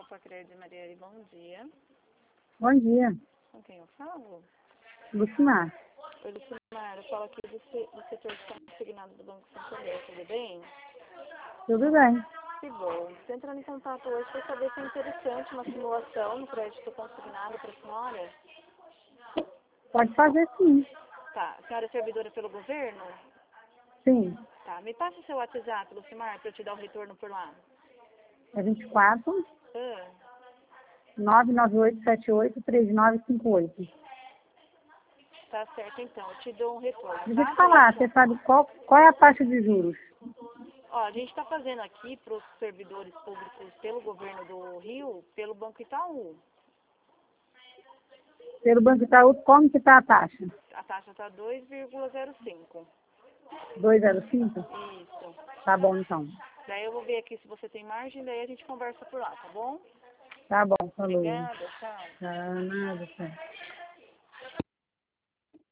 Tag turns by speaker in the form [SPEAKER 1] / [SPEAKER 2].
[SPEAKER 1] Facred Marielle, bom dia.
[SPEAKER 2] Bom dia,
[SPEAKER 1] Com quem eu falo?
[SPEAKER 2] Lucimar.
[SPEAKER 1] Oi, Lucimar, eu falo aqui do setor de consignado do Banco Santander, tudo bem?
[SPEAKER 2] Tudo bem?
[SPEAKER 1] Que bom. Estou entrando em contato hoje para saber se é interessante uma simulação no crédito consignado para a senhora.
[SPEAKER 2] Pode fazer sim.
[SPEAKER 1] Tá. A senhora é servidora pelo governo?
[SPEAKER 2] Sim.
[SPEAKER 1] Tá. Me passa o seu WhatsApp, Lucimar, para eu te dar o retorno por lá.
[SPEAKER 2] É 24
[SPEAKER 1] Ah,
[SPEAKER 2] 998783958.
[SPEAKER 1] tá certo, então. Eu te dou um retorno,
[SPEAKER 2] Deixa eu
[SPEAKER 1] tá?
[SPEAKER 2] te falar, você sabe qual é a taxa de juros?
[SPEAKER 1] Ó, a gente está fazendo aqui para os servidores públicos pelo governo do Rio, pelo Banco Itaú.
[SPEAKER 2] Pelo Banco Itaú, como que está a taxa?
[SPEAKER 1] A taxa está 2,05.
[SPEAKER 2] 2,05?
[SPEAKER 1] Isso.
[SPEAKER 2] Tá bom, então.
[SPEAKER 1] Daí eu vou ver aqui se você tem margem, daí a gente conversa por lá, tá bom?
[SPEAKER 2] Tá bom, falou.
[SPEAKER 1] Obrigada, tchau.
[SPEAKER 2] Tá, nada, tá.